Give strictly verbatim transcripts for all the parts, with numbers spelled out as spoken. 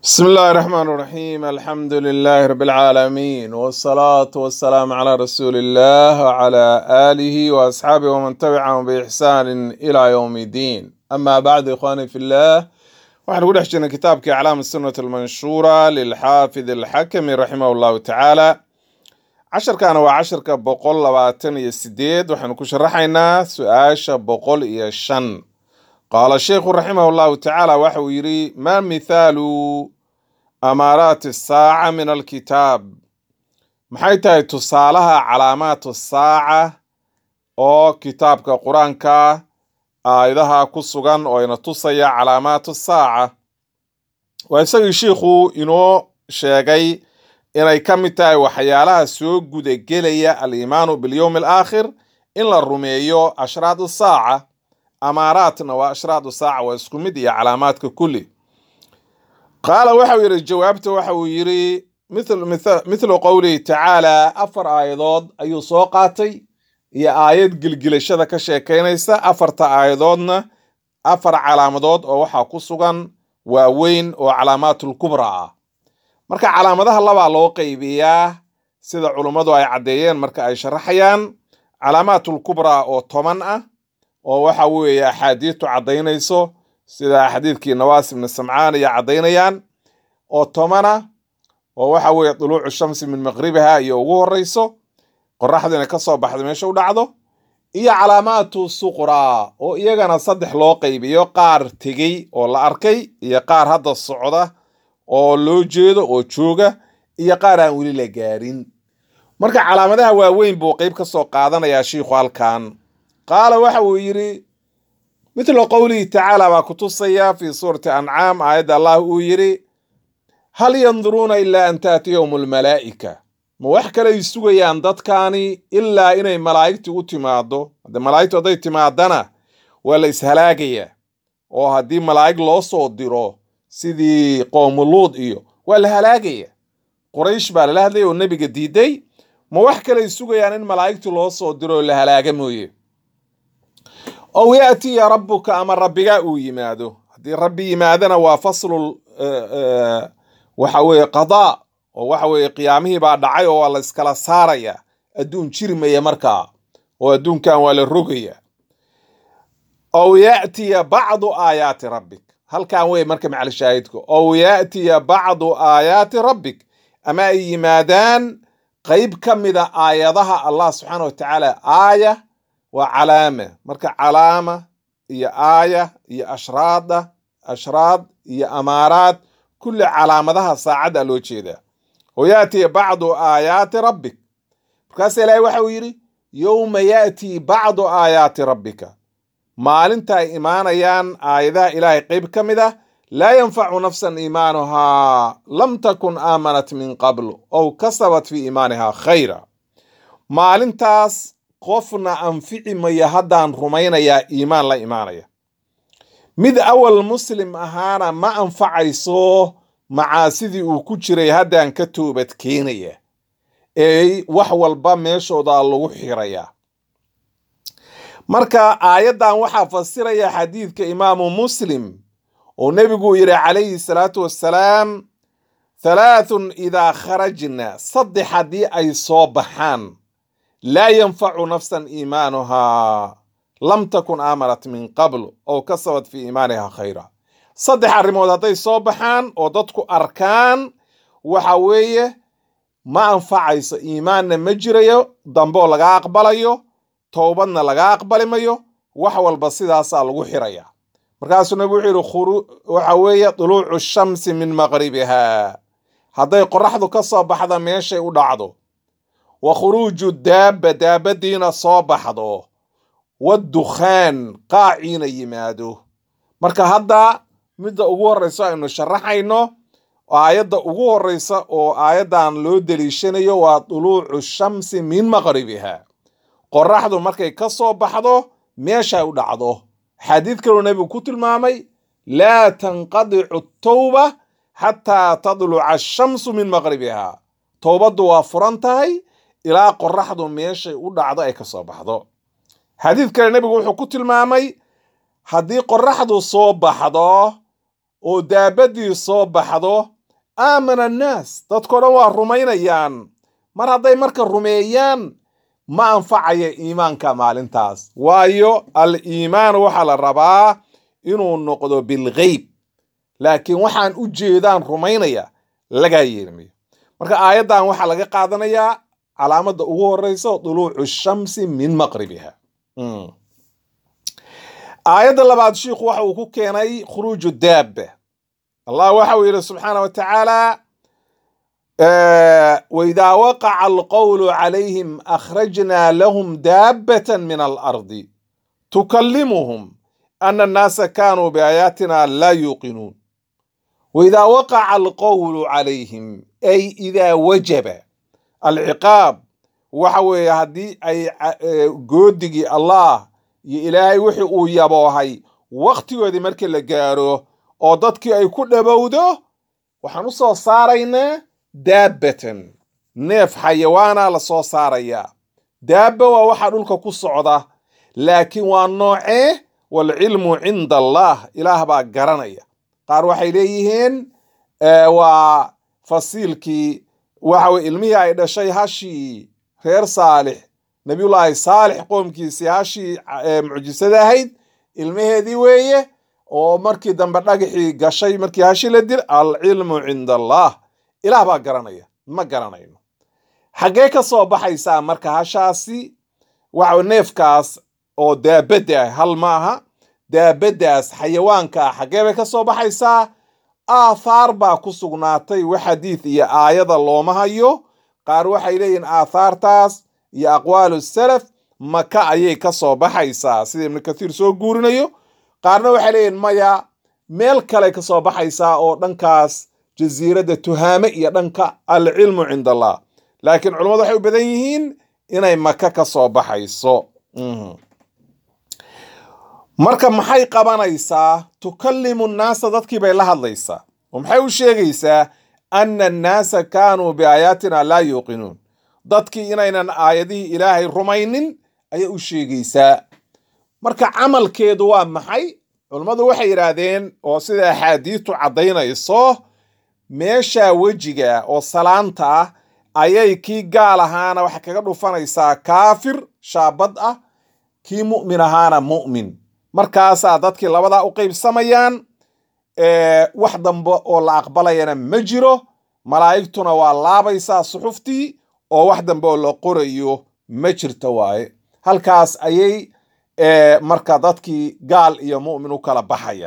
بسم الله الرحمن الرحيم الحمد لله رب العالمين والصلاة والسلام على رسول الله وعلى آله وأصحابه ومن تبعهم بإحسان إلى يوم الدين أما بعد إخواني في الله waxaan ugu dhex jirnay kitaabkii aclaam sunnat almanshuura lilxaafid alxakami raximah llahu tacaala casharkana waa casharka boqol labaatan iyo sideed waxaanu ku sharaxaynaa su-aasha boqol iyo shan qaala sheikhu raximah llahu tacaala waxa uu yidhi maa mithaalu amaaraati saaca min alkitaab maxay tahay tusaalaha calaamaatu saaca oo kitaabka qur-aanka aayadaha ku sugan oo ina tusaya calaamaatu saaca waa isagii shiikhu inoo sheegay inay ka mid tahay waxyaalaha soo gudagelaya aliimaanu bilyowmi alaakhir in la rumeeyo ashraadu saaca amaaraatna waa ashraadu saaca waa isku mid iyo calaamaadka kulli qaala waxa uu yidhi jawaabta waxa uu yidhi mithlu qowlihi tacaala afar aayadood ayuu soo qaatay iyo aayad gilgilashada ka sheekaynaysa afarta aayadoodna afar calaamadood oo waxaa ku sugan waaweyn oo calaamaatul kubra ah marka calaamadaha labaa loo qaybiyaa sida culummadu ay caddeeyeen marka ay sharaxayaan calaamaatul kubra oo toban ah oo waxa weeye axaadiistu caddaynayso sida xadiidkii nawaas ibn samcaan iyo caddaynayaan oo toban ah oo waxa weeye duluucu shamsi min maqribiha iyo ugu horeyso qoraxdu inay ka soo baxdo meesha u dhacdo iyo calaamaatu suqraa oo iyagana saddex loo qaybiyo qaar tegey oo la arkay iyo qaar hadda socda oo loo jeedo oo jooga iyo qaar aan weli la gaarin marka calaamadaha waaweyn buu qayb ka soo qaadanayaa shiikhu halkan qaala waxa uu yidhi mithlu qowlihi tacaala baa ku tusaya fii suurati ancaam aayadda allah uu yidhi hal yanduruuna ilaa an taatiyahum almalaa'ika ma wax kale ay sugayaan dadkaani ilaa inay malaa'igti u timaado hadde malaa'igtu hadday timaadana waa la ishalaagaya oo haddii malaa'ig loo soo diro sidii qoomuluud iyo waa la halaagaya quraysh baa lala hadlaya oo nebiga diiday ma wax kale ay sugayaan in malaa'igti loo soo diro oo la halaaga mooye ow yaatiya rabbuka ama rabbigaa uu yimaado haddii rabbi yimaadana waa faslul waxa weeye qadaa oo waxa weeye qiyaamihii baa dhacay oo waa la iskala saaraya adduun jirmaya markaa oo adduunkan waa la rogaya ow yaatiya bacdu aayaati rabbik halkan wey marka macali shaahidku ow yaatiya bacdu aayaati rabbik ama ay yimaadaan qayb ka mida aayadaha allah subxaana wa tacaala aaya waa calaama marka calaama iyo aaya iyo ashraada ashraad iyo amaaraad kulli calaamadaha saacadda loo jeedaa ويأتي بعض آيات ربك markaas ilaahay waxa uu yidhi yowma ya'tii bacdu aayaati rabbika maalinta ay imaanayaan aayadaha ilaahay qayb ka mid ah laa yanfacu nafsan iimaanuhaa lam takun aamanat min qabl ow kasabat fii iimaanihaa khayra maalintaas qofna anfici maya haddaan rumaynayaa iimaan la imaanaya mid awal muslim ahaana ma anfacayso macaasidii uu ku jiray haddaan ka toobad keenaya ee wax walba meeshooda lagu xirayaa marka aayaddan waxaa fasiraya xadiidka imaamu muslim oo nebigu yidhi calayhi salaatu wassalaam halaathun idaa kharajna saddex haddii ay soo baxaan laa yanfacu nafsan iimaanuhaa lam takun aamanat min qabl ow kasabat fii iimaanihaa khayra saddex arrimood hadday soo baxaan oo dadku arkaan waxa weeye ma anfacayso iimaanna ma jirayo dambeoo laga aqbalayo toobadna laga aqbali mayo wax walba sidaasaa lagu xiraya markaasuu nabigu wuxuu yidhi waxa weeye duluucu shamsi min maqribiha hadday qoraxdu ka soo baxda meeshay u dhacdo wa khuruuju daabba daabadiina soo baxdo waddukhaan qaaciina yimaado marka hadda midda ugu horeysa aynu sharaxayno aayadda ugu horeysa oo aayaddan loo deliishanayo waa duluucu shamsi min maqribiha qoraxdu markay ka soo baxdo meeshay u dhacdo xadiid kaloo nebigu ku tilmaamay laa tanqadicu tawba xataa tadluca ashamsu min maqribiha towbaddu waa furan tahay ilaa qoraxdu meeshay u dhacdo ay ka soo baxdo xadiid kale nebigu wuxuu ku tilmaamay haddii qoraxdu soo baxdo oo daabadii soo baxdo aamana annaas dadkoo dhan waa rumaynayaan. mar hadday marka rumeeyaan ma anfacaya iimaanka maalintaas, waayo al-iimaan waxaa la rabaa inuu noqdo bilghayb, laakiin waxaan u jeedaan rumaynaya lagaa yeelmayo. marka aayaddan waxaa laga qaadanayaa calaamadda ugu horeysa duluucu shamsi min maqribiha. aayadda labaad shiikhu waxa uu ku keenay khuruuju daabba. allah waxa uu yidhi subxaana wa tacaala waidaa waqaca alqowlu calayhim akhrajnaa lahum daabbatan min alardi tukallimuhum ana annaasa kaanuu biaayaatina laa yuuqinuun. waidaa waqaca alqowlu calayhim ay idaa wajaba alciqaab, waxa weeye haddii ay goodigii allah iyo ilaahay wixii uu yaboohay wakhtigoodii markii la gaaro oo dadkii ay ku dhabowdo, waxaan u soo saaraynaa daabbatan, neef xayawaana la soo saarayaa. daabba waa waxa dhulka ku socda, laakiin waa noocee? waalcilmu cinda allah, ilaah baa garanaya. qaar waxay leeyihiin waa fasiilkii, waxa weye ilmihii ay dhashay hashii reer saalix, nabiyullaahi saalix qoomkiisii hashii mucjisada ahayd ilmaheedii weeye, oo markii dambe dhagaxii gashay markii hashi la dil. alcilmu cinda allah, ilaah baa garanaya, ma garanayno. xaggee ka soo baxaysaa marka hashaasi? waxa neefkaas oo daabadda ah, hal ma aha, daabaddaas xayawaanka ah xaggee bay ka soo baxaysaa? aathaar baa ku sugnaatay, wax xadiid iyo aayada looma hayo. qaar waxay leeyihiin aathaartaas iyo aqwaalu salaf maka ayay ka soo baxaysaa, sida ibnu kathiir soo guurinayo. qaarna waxay leeyihiin maya, meel kale ka soo baxaysaa oo dhankaas jasiiradda tuhaame iyo dhanka alcilmu cinda allah. laakiin culammadu waxay u badan yihiin inay maka ka soo baxayso. marka maxay qabanaysaa? tukallimu nnaasa, dadkii bay la hadlaysaa oo maxay u sheegaysaa? ana annaasa kaanuu biaayaatina laa yuuqinuun, dadkii inaynan aayadihii ilaahay rumaynin ayay u sheegaysaa. marka camalkeedu waa maxay? culammadu waxay yidhaahdeen, oo sida axaadiistu caddaynayso, meesha wejiga oo salaanta ah ayay kii gaal ahaana waxay kaga dhufanaysaa kaafir shaabad ah, kii mu'min ahaana mu'min. markaasaa dadkii labadaa u qaybsamayaan. wax dambe oo la aqbalayana ma jiro, malaa'igtuna waa laabaysaa suxuftii, oo wax dambe oo la qorayo ma jirto waaye. halkaas ayay marka dadkii gaal iyo mu'min u kala baxaya.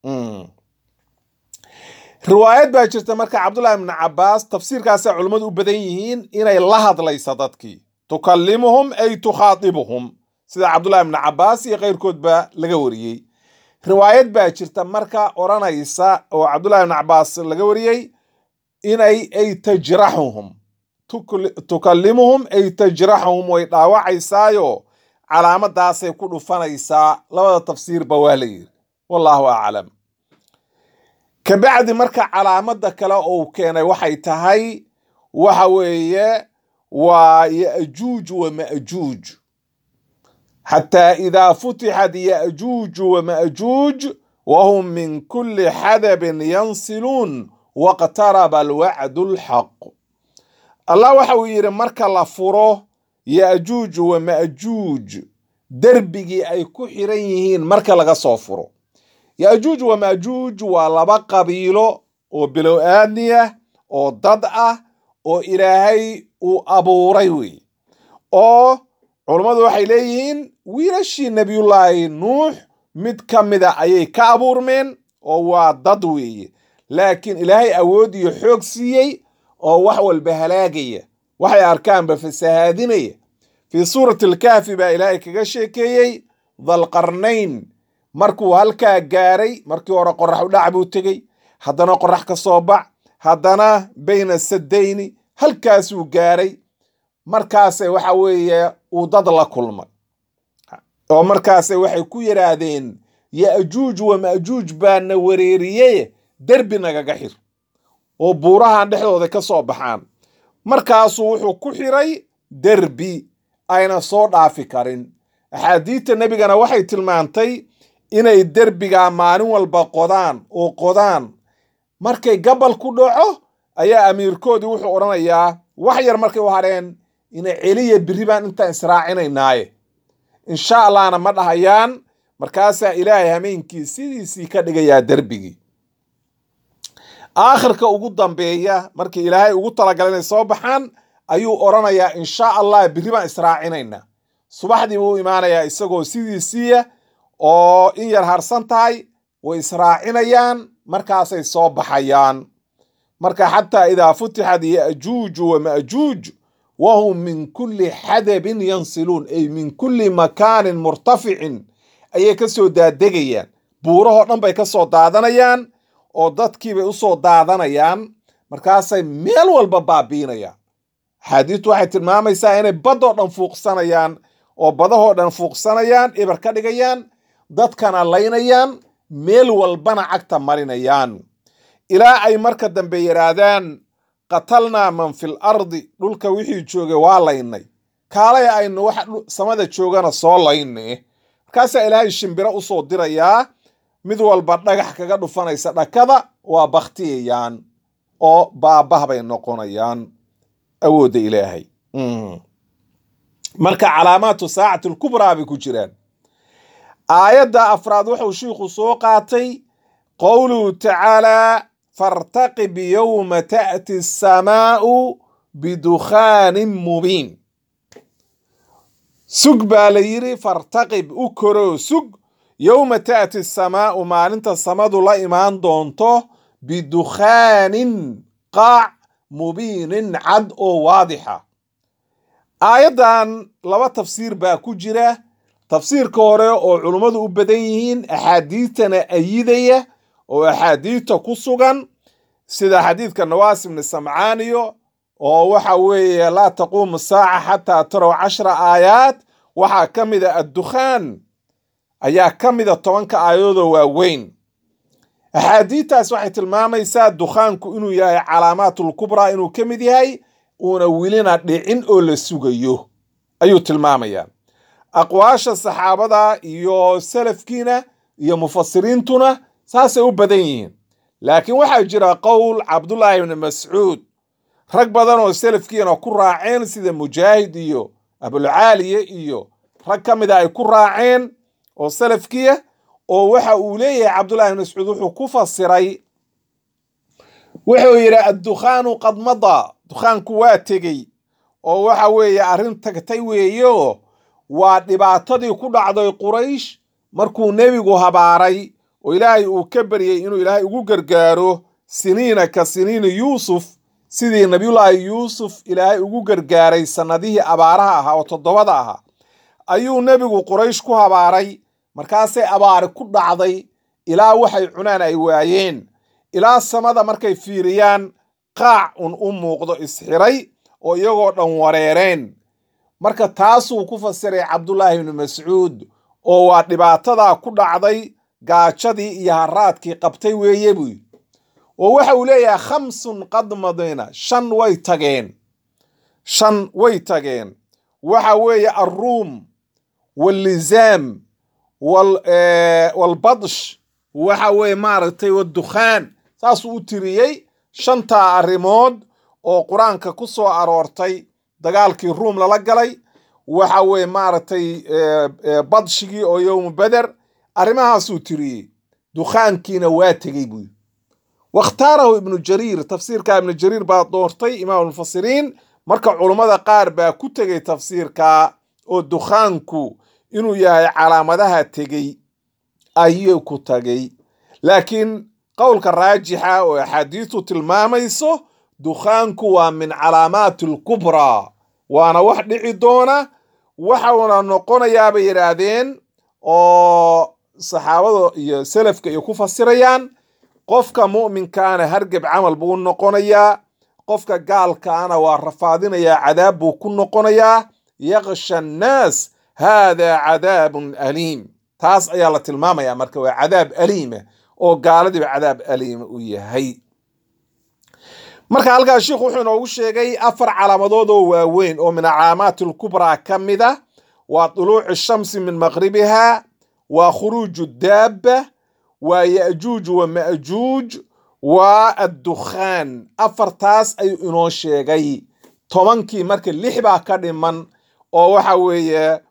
riwaayad baa jirta marka cabdullahi ibnu cabbaas, tafsiirkaasay culummadu u badan yihiin inay la hadlaysa dadkii, tukallimuhum ay tukhaatibuhum, sida cabdullahi ibnu cabbaas iyo keyrkoodba laga wariyey. riwaayad baa jirta marka odhanaysa oo cabdullahi ibnu cabbaas laga wariyey inay ay tajraxuhum, tukallimuhum ay tajraxuhum, way dhaawacaysaayo calaamadaasay ku dhufanaysaa. labada tafsiirba waa la yiri, wallaahu aclam. kabacdi marka calaamada kale uu keenay waxay tahay, waxa weeye waa ya'juuj wa ma'juuj. xataa idaa futixat ya'juuj wa ma'juuj wahum min kulli xadabin yansiluun waqtaraba alwacdu alxaq. allah waxa uu yidhi marka la furo ya'juuj wa ma'juuj, derbigii ay ku xiran yihiin marka laga soo furo. ya'juuj wa ma'juuj waa laba qabiilo oo bilow aadni ah oo dad ah oo ilaahay uu abuuray wey. oo culummadu waxay leeyihiin wiilashii nebiyullaahi nuux mid ka mida ayay ka abuurmeen, oo waa dad weeye. laakiin ilaahay awood iyo xoog siiyey oo wax walba halaagaya, waxay arkaanba fasahaadinaya. fii suurati alkahfi baa ilaahay kaga sheekeeyey dalqarnayn markuu halkaa gaaray. markii hore qorax u dhac buu tegey, haddana qorax ka soo bax, haddana bayna sadayni, halkaasuu gaaray. markaase waxa weeye uu dad la kulmay, oo markaase waxay ku yidhaahdeen ya'juuj wa ma'juuj baana wareeriyey, derbi nagaga xir oo buurahan dhexdooda ka soo baxaan. markaasuu wuxuu ku xiray derbi ayna soo dhaafi karin. axaadiidta nebigana waxay tilmaantay inay derbiga maalin walba qodaan oo qodaan markay gabal ku dhaco ayaa amiirkoodii wuxuu odhanayaa wax yar markay u hareen inay celiya birri baan intaan israacinaynaaye insha allahna ma dhahayaan markaasaa ilaahay hameenkii sidiisii ka dhigayaa derbigii aakhirka ugu dambeeya markii ilaahay ugu talagalay inay soo baxaan ayuu odhanayaa insha allah birri baan israacinaynaa subaxdii buu imaanayaa isagoo sidiisiiya oo in yar harsan tahay way israacinayaan markaasay soo baxayaan marka xataa idaa futixad ya'juuju wa ma'juuj wahum min kulli xadabin yansiluun ay min kulli makaanin murtaficin ayay ka soo daadegayaan buurahoo dhan bay ka soo daadanayaan oo dadkiibay u soo daadanayaan markaasay meel walba baabiinayaan xadiistu waxay tilmaamaysaa inay baddoo dhan fuuqsanayaan oo badahoo dhan fuuqsanayaan eber ka dhigayaan dadkana laynayaan meel walbana cagta marinayaan ilaa ay marka dambe yidhaahdaan qatalnaa man fil ardi dhulka wixii joogay waa laynay kaalay aynu wax samada joogana soo layne markaasaa ilaahay shimbiro u soo dirayaa mid walba dhagax kaga dhufanaysa dhakada waa baktiyayaan oo baabah bay noqonayaan awoodda ilaahay marka calaamaatu saacati lkubraa bay ku jiraan aayadda afraad wuxuu shiikhu soo qaatay qowluhu tacaalaa fartaqib yowma ta'ti asamaa'u bidukhaanin mubiin sug baa la yidhi fartaqib u koroo sug yowma ta'ti asamaa'u maalinta samadu la imaan doonto bidukhaanin qaac mubiinin cad oo waadixa aayaddan laba tafsiir baa ku jira tafsiirka hore oo culummadu u badan yihiin axaadiistana ayidaya oo axaadiista ku sugan sida xadiidka nawaas ibni samcaaniyo oo waxa weeye laa taquumu saaca xataa taraw cashra aayaat waxaa ka mida addukhaan ayaa ka mida tobanka aayadoodoo waaweyn axaadiistaas waxay tilmaamaysaa dukhaanku inuu yahay calaamaatulkubraa inuu ka mid yahay uuna welina dhicin oo la sugayo ayuu tilmaamayaa aqwaasha saxaabada iyo salafkiina iyo mufasiriintuna saasay u badan yihiin laakiin waxaa jira qowl cabdullaahi ibni mascuud rag badan oo salafkiina ku raaceen sida mujaahid iyo abulcaaliye iyo rag ka mida ay ku raaceen oo salafkiya oo waxa uu leeyahay cabdullahi ibni mascuud wuxuu ku fasiray wuxuu yidhi addukhaanu qad madaa dukhaanku waa tegey oo waxa weeye arrin tagtay weeyo waa dhibaatadii ku dhacday quraysh markuu nebigu habaaray oo ilaahay uu ka baryey inuu ilaahay ugu gargaaro siniina ka siniini yuusuf sidii nabiyullaahi yuusuf ilaahay ugu gargaaray sannadihii abaaraha ahaa oo toddobada ahaa ayuu nebigu quraysh ku habaaray markaasay abaari ku dhacday ilaa waxay cunaan ay waayeen ilaa samada markay fiiriyaan qaac un u muuqdo isxiray oo iyagoo dhan wareereen marka taasuu ku fasiray cabdullaahi ibni mascuud oo waa dhibaatadaa ku dhacday gaajadii iyo haraadkii qabtay weeye buu yidhi oo waxa uu leeyahay khamsun qad madina shan way tageen shan way tageen waxa weeye alruum wallizaam walbadsh waxa weeye maaragtay waddukhaan saasuu u tiriyey shantaa arrimood oo qur-aanka ku soo aroortay dagaalkii ruum lala galay waxa weeye maaragtay badshigii oo yowmu beder arrimahaasuu tiriyey dukhaankiina waa tegey buu yidhi wakhtaarahu ibnu jariir tafsiirka ibnu jariir baa doortay imaamulmufasiriin marka culummada qaar baa ku tegey tafsiirka oo dukhaanku inuu yahay calaamadaha tegey ayuu ku tagay laakiin qowlka raajixa oo axaadiistu tilmaamayso dukhaanku waa min calaamaati alkubraa waana wax dhici doona waxauna noqonayaa bay yidhaahdeen oo saxaabada iyo salafka ay ku fasirayaan qofka mu'minkaana hargab camal buu noqonayaa qofka gaalkaana waa rafaadinayaa cadaab buu ku noqonayaa yaqsha annaas haadaa cadaabun aliim taas ayaa la tilmaamayaa marka waa cadaab aliima oo gaaladiiba cadaab aliima u yahay marka halkaas sheikhu wuxuu inoogu sheegay afar calaamadood oo waaweyn oo min calaamaati alkubraa ka mida waa duluuci shamsi min maqribiha وخروج الدابة ويأجوج ومأجوج والدخان أفرتاس أي إنو شيغي طمانكي مركي اللحبة كدمان أو وحاوية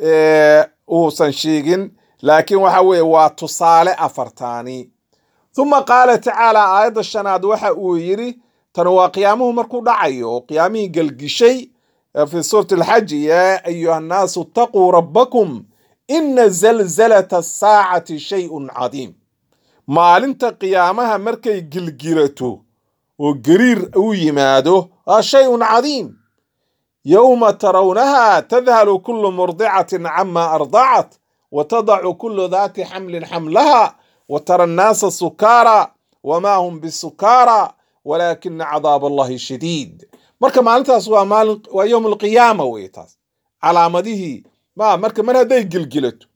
أوسان شيغين لكن وحاوية وتصالة أفرتاني ثم قال تعالى آيات الشناد وحا ويري تنوى قيامه مركو دعيو قيامه قلقشي في سورة الحج يا أيها الناس اتقوا ربكم إن زلزلة الساعة شيء عظيم maalinta qiyaamaha markay gilgirato oo gariir u yimaado waa shay'un cadiim yawma tarawnaha tadhalu kullu murdi'atin amma arda'at wa tad'u kullu dhati hamlin hamlaha wa tara an-nasa sukara wa ma hum bisukara walakin 'adhab Allahi shadid marka maalintaas waa maalin waa yawm al-qiyamah weeytaas calaamadihi ma marka mar haday gilgilato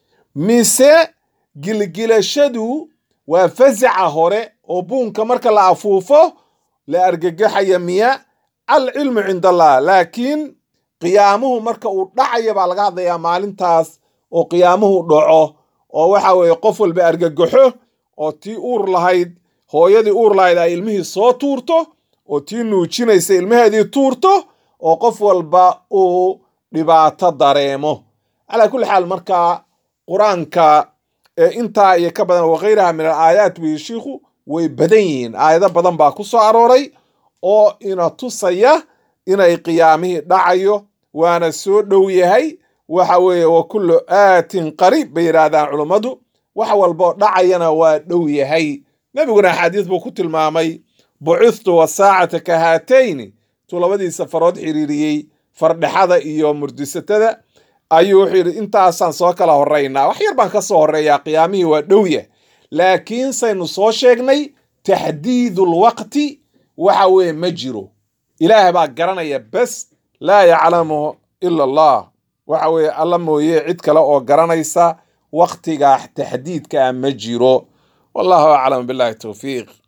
mise gilgilashadu waa fazaca hore oo buunka marka la afuufo la argagaxaya miya al ilmu cinda Allah laakiin qiyaamuhu marka uu dhacayo baa laga hadlayaa maalintaas oo qiyaamuhu dhaco oo waxa weeye qof walba argagaxo oo tii uur lahayd hooyadii uur lahayd ay ilmihii soo tuurto oo tii nuujinaysa ilmaheedii tuurto oo qof walba uu dhibaato dareemo ala kulli xaal marka quraanka inta iyo ka badan waqeyraha min al-aayat wi sheekhu way badan yihiin aayado badan baa ku soo arooray oo ina tusaya inay qiyaamihi dhacayo waana soo dhow yahay waxa weeye wa kullu aatin qarib bayraadaan culimadu waxa walba dhacayana waa dhow yahay nabiguna xadiis buu ku tilmaamay bu'ithtu wasaa'ata ka haatayni tulabadii safarood xiriiriyay fardhaxada iyo murdisatada ayuu xiri intaasaan soo kala horeynaa wax yar baan ka soo horeeyaa qiyaamihii waa dhow yahay laakiin saynu soo sheegnay taxdiidul waqti waxa weeye ma jiro ilaahay baa garanaya bas laa yaclamu ila allah waxa weeye alla mooye cid kale oo garanaysa waqtiga taxdiidka ma jiro wallahu a'lam billahi tawfiiq